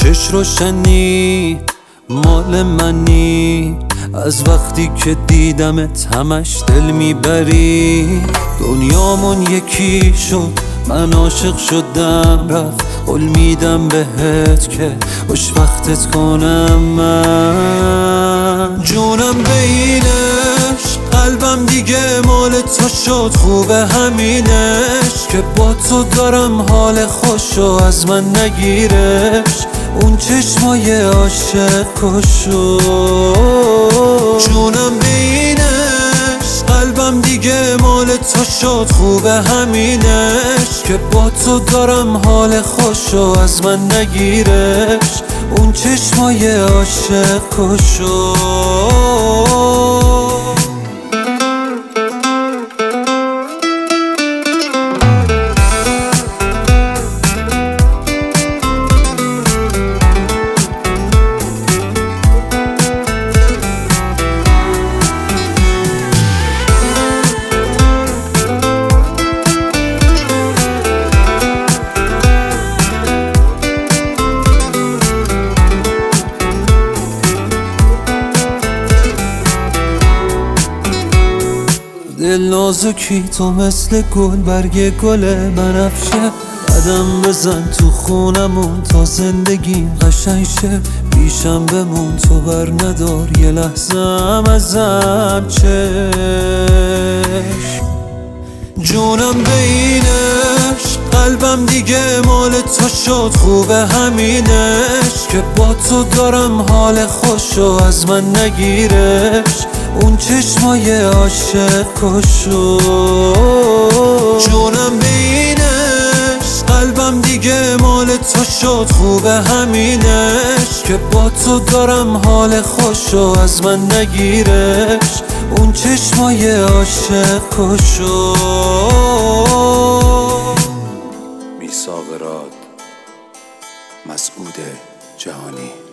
چش روشنی مال منی، از وقتی که دیدمت همش دل میبری. دنیامون یکی شد، من عاشق شدم رفت، قول میدم بهت که خوش وقتت کنم. من جونم بینش، قلبم دیگه مال تو شد، خوبه همینش که با تو دارم حال خوشو از من نگیرش. اون چشمای عاشق کشو جونم بینش، قلبم دیگه مال تو شد، خوبه همینش که با تو دارم حال خوشو از من نگیرش. اون چشمای عاشق کشو. دل نازکی تو مثل گل، برگ گل بنفشه. قدم بزن تو خونمون تا زندگیم قشنگ شه. پیشم بمون تو بر ندار یه لحظه هم ازم چشم. جونم بینش، قلبم دیگه مال تو شد، خوبه همینش که با تو دارم حال خوشو از من نگیرش. اون چشمای عاشق کشو جونم بینش، قلبم دیگه مال تو شد، خوبه همینش که با تو دارم حال خوشو از من نگیرش. اون چشمای عاشق کشو. میثاق راد، مسعود جهانی.